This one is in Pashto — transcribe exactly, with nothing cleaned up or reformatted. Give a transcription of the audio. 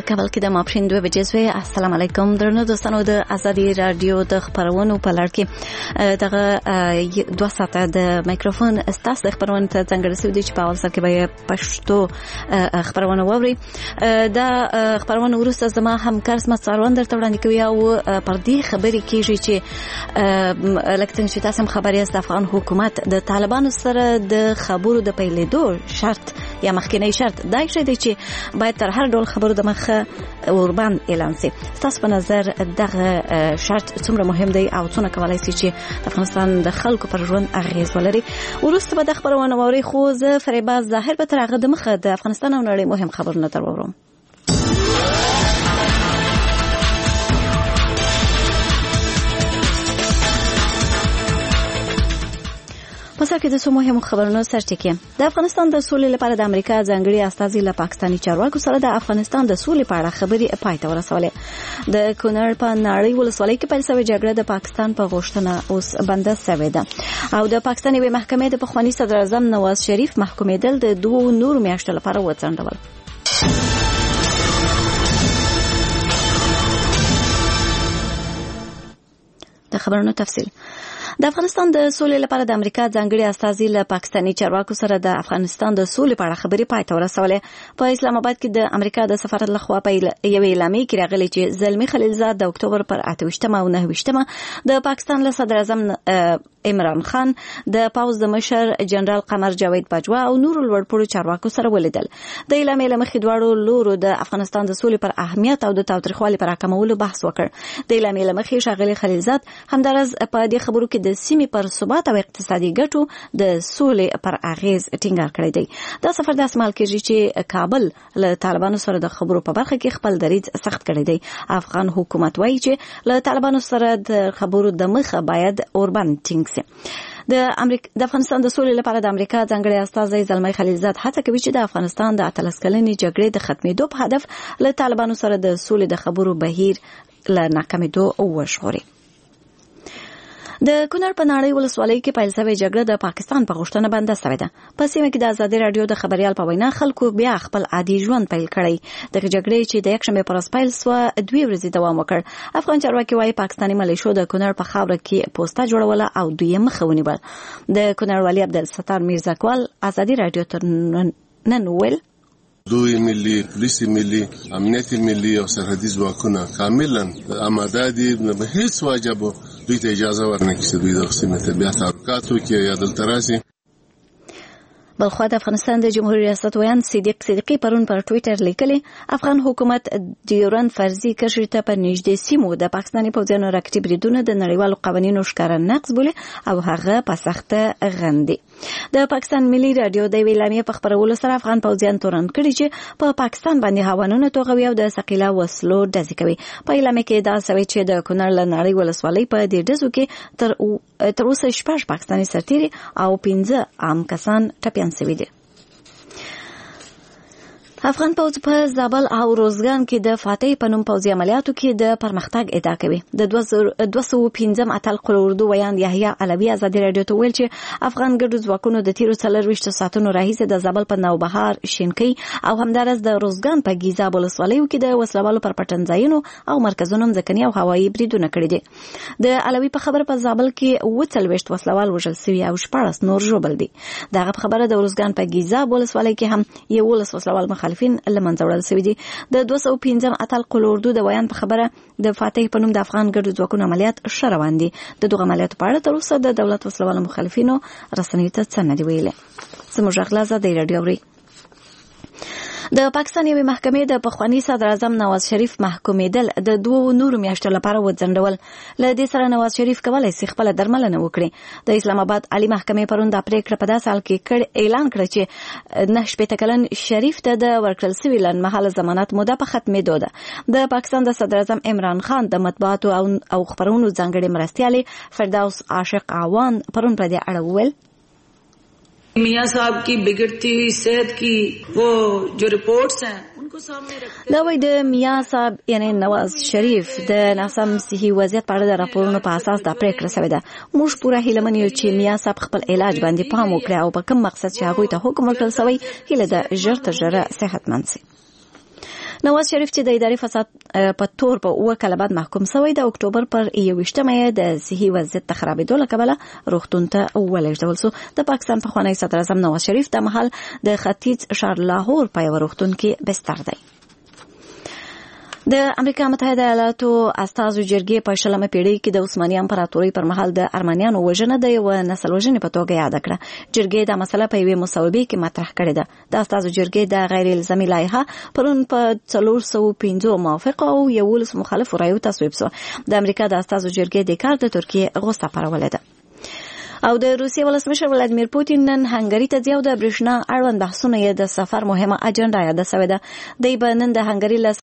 کابل کې د ماپښین دوه بجې سوې. السلام علیکم درنو دوستانو، د ازادي رادیو د خبرونو په لړ کې دغه دوه ساعته د مایکروفون استاس د خبرونو ته څنګه رسېدو چې په اول سر کې به پښتو خبرونه ووري. دا خبرونه وروسته زما همکار اسمت ساروان درته وړاندې کوي او پر دې خبرې کېږي چې لکه څنګه چې تاسو هم خبر یاست، افغان حکومت د طالبانو سره د خبرو د پیلېدو شرط یا مخکنی شرط دا شی دی چې باید تر هر ډول خبرو د مخه اوربان اعلان شي. تاسو په نظر دغه شرط څومره مهم دی او څونه کولای شي چې د افغانستان د خلکو پر ژوند اغیز ولري؟ وروسته به د خبرونه ووري، خو زه فریبا ظاهر به تر هغه د مخه د افغانستان او نړۍ مهم خبرونه تر وورم. پسې کې د څو مهمو خبرونو سرټکی. د افغانستان د سولې لپاره د امریکا ځانګړي استازي له پاکستاني چارواکو سره د افغانستان د سولې په اړه خبرې پای ته ورسولې. د کونړ په ناړۍ ولسوالۍ کې پیل شوې جګړه د پاکستان په غوښتنه اوس بنده شوې ده او د پاکستان یوې محکمې د پخواني صدر اعظم نواز شریف محکومېدل د دوه نورو میاشتو لپاره وڅنډول. د خبرونو تفصیل. د افغانستان د سولې لپاره د امریکا ځانګړي استازي له پاکستاني چارواکو سره د افغانستان د سولې په اړه خبرې پای ته ورسولې. په اسلام آباد کې د امریکا د سفارت لخوا په یوې اعلامیې کې راغلي چې زلمی خلیلزاد د اکتوبر پر اته ویشتمه او نهه ویشتمه د پاکستان له صدر اعظم عمران خان، د پاوز د مشر جنرال قمر جاوید باجوا او نورو لوړپوړو چارواکو سره ولیدل. د اعلامیې له مخې دواړو لورو د افغانستان د سولې پر اهمیت او د تاوتریخوالي پر راکمولو بحث وکړ. د اعلامیې له مخې ښاغلي خلیلزاد همدارس په دې خبرو کې د سیمې پر ثبات او اقتصادي ګټو د سولې پر اغیز ټینګار کړی دی. دا سفر د اسمال کېږي چې کابل له طالبانو سره د خبرو په برخه کې خپل دریځ سخت کړی دی. افغان حکومت وایي چې له طالبانو سره د خبرو د مخه باید اوربند ټینګ شي. د امریکا د افغانستان د سولې لپاره د امریکا ځانګړي استازی زلمی خلیلزاد هڅه کوي چې د افغانستان د اتلس کلنې جګړې د ختمېدو په هدف له طالبانو سره د سولې د خبرو بهیر له ناکامېدو وژغوري. د کونړ په ناړۍ ولسوالۍ کې پیل شوې جګړه د پاکستان په غوښتنه بنده شوې ده. په سیمه کې د ازادي رادیو د خبريال په وینا خلکو بیا خپل عادي ژوند پیل کړی. د جګړې چې د یکشنبه پر ورځ پیل شو دوی ورځې دوام وکړ. افغان چارواکي وايي پاکستاني ملیشو د کونړ په خاوره کې پوسټه جوړوله او دوی مخه ونیول. د کونړ والي عبدالستار میرزاکوال ازادي رادیو ته نن ویل دوی ملي پولیس ملي امنیت ملي او سرحدي ځواکونه کاملا آماده دي، نه هیڅ واجب دوی ته اجازه ورنکړي چې دوی د سیمې ته بیا تحرکات وکړي یا دلته راشي. بلخوا د افغانستان د جمهوریت ریاست ویان صدیق صدیقی پرون پر ټویټر لیکلی افغان حکومت ډیورند فرضي کرښې ته په نږدې سیمو د پاکستاني پوځیانو راکټي بریدونه د نړیوالو قوانینو ښکاره نقض بولي او هغه په سخته غندي. د پاکستان ملي رادیو د اعلامیې په خبرولو سره افغان پوځیان تورن کړي چې په پاکستان باندې هاوانونه توغوي او د ثقيله وسلو ډزې کوي. په اعلامیې کې دا سوي چې د کونړ له ناړۍ ولسوالۍ په دې ډزو کې تر تر اوسه شپږ پاکستاني سرتیري او پنځه عام کسان ټپیان شوي دي. افغان پوځ په زابل او روزګان کې د فاتح په نوم پوځي عملیاتو کې د پرمختګ ادعا کوي. د دوه سوه پنځم اتل قل اردو ویان یحیی علوی ازادي رادیو ته ویل چې افغان ګډو ځواکونو د تیرو څلرویشت ساعتونو راهیسې د زابل په نوبهار، شینکۍ او همدارس د روزګان په ګیزاب ولسوالیو کې د وسلوالو پر پټنځایونو او مرکزونو ځمکني او هوایي بریدونه کړي دي. د علوی په خبره په زابل کې اوه څلوېښت وسلوال وژل شوي او شپاړس نور ژوبل دي. دغه خبره د روزګان په ګیزاب ولسوالۍ کې هم یولس وسلوال مخالفین لمنځه وړل شوي دي. د دوه سوه پنځم اتل قل اردو د ویان په خبره د فاتح په نوم د افغان ګډو ځواکونو عملیات ښه روان دي. د دغه عملیاتو په اړه تر اوسه د دولت وسلوالو مخالفینو رسنیو ته څه نه دي ویلي. زموږ غږ له ازادي رادیو اوري. د پاکستان یوې محکمې د پخواني صدر اعظم نواز شریف محکومېدل د دوه نورو میاشتو لپاره وځنډول. له دې سره نواز شریف کولای شي خپل درملنه وکړي. د اسلام آباد عالی محکمې پرون د پریکړه په داسې حال کې اعلان کړ چې نه شپېته کلن شریف ته د ورکړل شوي لنډمهاله ضمانت موده په ختمېدو ده. د پاکستان د صدر اعظم عمران خان د مطبوعاتو او خبرونو ځانګړي مرستیالي فردوس عاشق عوان پرون پر دې اړه وویل میاں صاحب کی بگڑتی ہوئی صحت کی وہ جو رپورٹس ہیں ان کو سامنے رکھتے دا وای د میاں صاحب یعنی نواز شریف د ناسم صحي وضعیت په اړه د راپورونو په اساس دا پریکړه شوې ده. موږ پوره هیله منو چې میاں صاحب خپل علاج باندې پام وکړي او په کوم مقصد چې هغه ته حکم ورکړل شوی هیله ده ژر تر ژره صحتمند شي. نواز شریف چې د اداري فساد په تور په اوه کاله بعد محکوم شوی د اکتوبر پر یوویشتمه د صحي وضعیت د خرابېدو له کبله روغتون ته ولېږدول شو. د پاکستان پخوانی صدر اعظم نواز شریف د مهال د ختیځ ښار لاهور په یو روغتون کې بستر دی. د امریکا متحده ایالاتو استازو جرګې په شلمه پیړۍ کې د عثماني امپراتورۍ پر مهال د ارمنیانو وژنه د یو نسل وژنې په توګه یاد کړه. جرګې دا مسله په یوې مصوبې کې مطرح کړې ده. د استازو جرګې د غیر الزامي لایحه پرون په څلور سوه پنځه موافق او یولس مخالف رایو تصویب شو. د امریکا د استازو جرګې د کار د ترکیې غوسه پاروله ده. او د روسیې ولسمشر ولادیمیر پوتین نن هنګری ته ځي او د برېښنا اړوند بحثونه یې د سفر مهمه اجنډا یاده شوې ده. دی به نن د هنګری له